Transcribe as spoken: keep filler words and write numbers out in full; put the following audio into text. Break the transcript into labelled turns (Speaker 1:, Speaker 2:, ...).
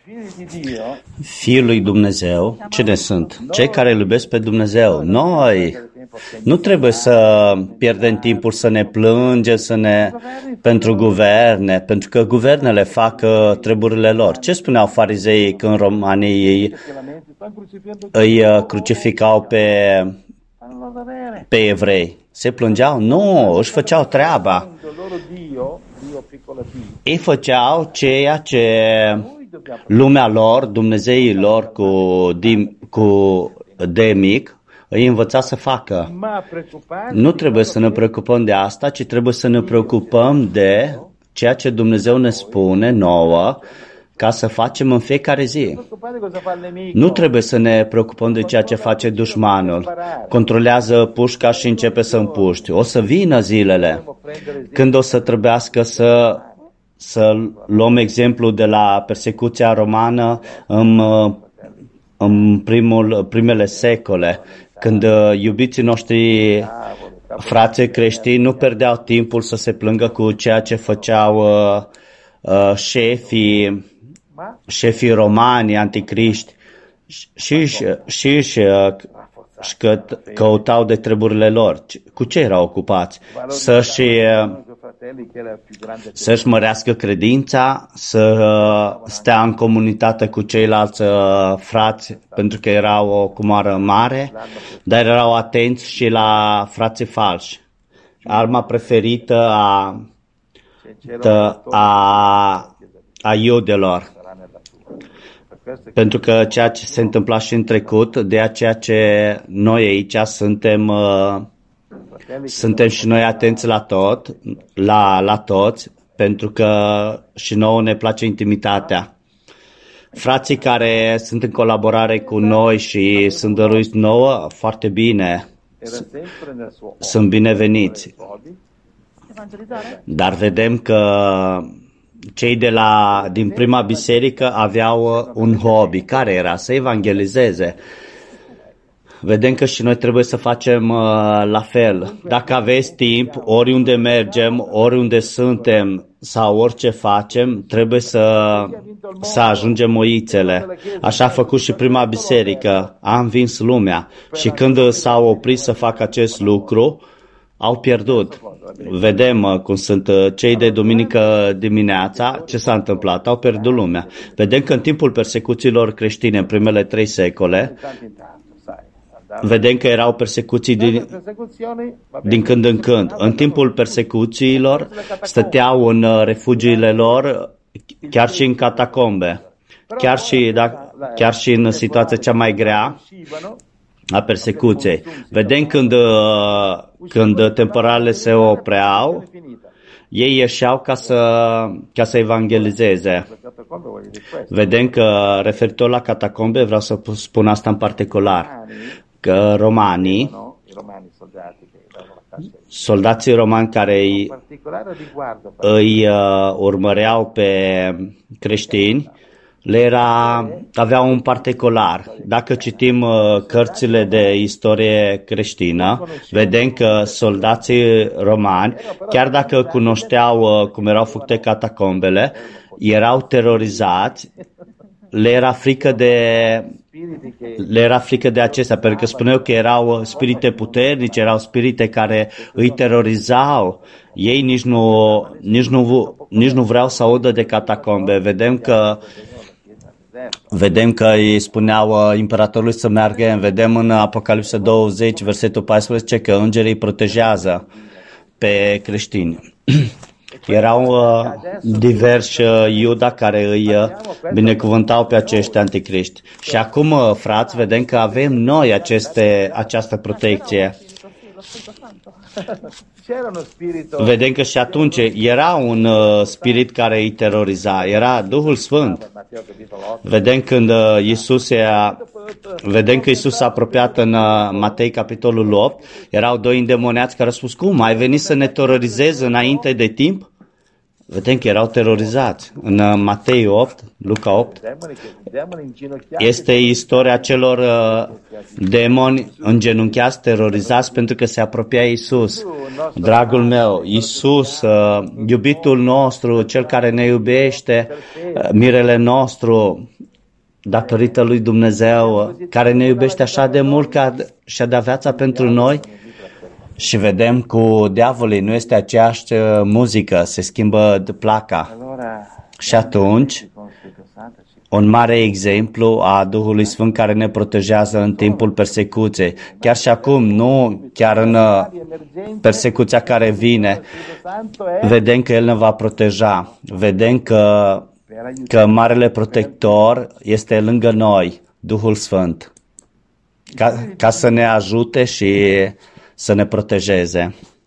Speaker 1: Fiul lui Dumnezeu, cine sunt? Cei care îl iubesc pe Dumnezeu. Noi nu trebuie să pierdem timpul să ne plângem să ne... pentru guverne, pentru că guvernele fac uh, treburile lor. Ce spuneau farizeii când romanii îi, îi uh, crucificau pe, pe evrei? Se plângeau? Nu, își făceau treaba. Ei făceau ceea ce lumea lor, Dumnezeii lor cu, cu D mic, îi învăța să facă. Nu trebuie să ne preocupăm de asta, ci trebuie să ne preocupăm de ceea ce Dumnezeu ne spune nouă ca să facem în fiecare zi. Nu trebuie să ne preocupăm de ceea ce face dușmanul. Controlează pușca și începe să împuști. O să vină zilele când o să trebuiască să, să luăm exemplu de la persecuția romană în, în primul, primele secole, când iubiții noștri frații creștini nu pierdeau timpul să se plângă cu ceea ce făceau uh, uh, șefii, șefii romani, anticriști, și și și că căutau de treburile lor. Cu ce erau ocupați? Să-și, să-și mărească credința, să stea în comunitate cu ceilalți frați, pentru că erau o cumoară mare, dar erau atenți și la frații falși. Arma preferită a, a, a iudelor. Pentru că ceea ce se întâmpla și în trecut, de aceea ce noi aici suntem, uh, suntem și noi atenți la tot, la, la toți, pentru că și nouă ne place intimitatea. Frații care sunt în colaborare cu noi și sunt dăruiți nouă, foarte bine, sunt bineveniți. Dar vedem că cei de la, din prima biserică aveau un hobby. Care era? Să evangelizeze. Vedem că și noi trebuie să facem uh, la fel. Dacă aveți timp, oriunde mergem, oriunde suntem sau orice facem, trebuie să, să ajungem oițele. Așa a făcut și prima biserică. A învins lumea. Și când s-au oprit să facă acest lucru, au pierdut. Vedem cum sunt cei de duminică dimineața, ce s-a întâmplat, au pierdut lumea. Vedem că în timpul persecuțiilor creștine, în primele trei secole, vedem că erau persecuții din, din când în când. În timpul persecuțiilor stăteau în refugiile lor, chiar și în catacombe, chiar și, da, chiar și în situația cea mai grea a persecuției. Vedem când, când temporalele se opreau, ei ieșeau ca să, ca să evangelizeze. Vedem că, referitor la catacombe, vreau să spun asta în particular, că romanii, soldații romani care îi, îi uh, urmăreau pe creștini, le era, aveau un particular. Dacă citim uh, cărțile de istorie creștină, vedem că soldații romani, chiar dacă cunoșteau uh, cum erau făcute catacombele, erau terorizați, le era frică de le era frică de acestea, pentru că spuneau că erau spirite puternice, erau spirite care îi terorizau. Ei nici nu, nici nu, nici nu vreau să audă de catacombe. Vedem că Vedem că îi spuneau imperatorului să meargă, vedem în Apocalipsa douăzeci, versetul paisprezece, că îngerii îi protejează pe creștini. Erau uh, diversi uh, Iuda care îi uh, binecuvântau pe acești anticriști. Și acum, uh, frați, vedem că avem noi aceste, această protecție. Vedem că și atunci era un uh, spirit care îi teroriza, era Duhul Sfânt. Vedem când uh, Iisus a, vedem că Iisus s-a apropiat în uh, Matei capitolul opt, erau doi îndemoniați care au spus: cum, ai venit să ne terorizezi înainte de timp? Vedem că erau terorizați. În uh, Matei opt, Luca opt, este istoria celor uh, demoni îngenunchiați, terorizați pentru că se apropia Iisus. Dragul meu, Iisus, uh, iubitul nostru, Cel care ne iubește, uh, mirele nostru, datorită lui Dumnezeu, care ne iubește așa de mult că și-a dat viața pentru noi. Și vedem cu diavolii nu este aceeași muzică, se schimbă de placa. Și atunci, un mare exemplu a Duhului Sfânt care ne protejează în timpul persecuției. Chiar și acum, nu chiar în persecuția care vine, vedem că El ne va proteja. Vedem că, că Marele Protector este lângă noi, Duhul Sfânt, ca, ca să ne ajute și să ne protejeze.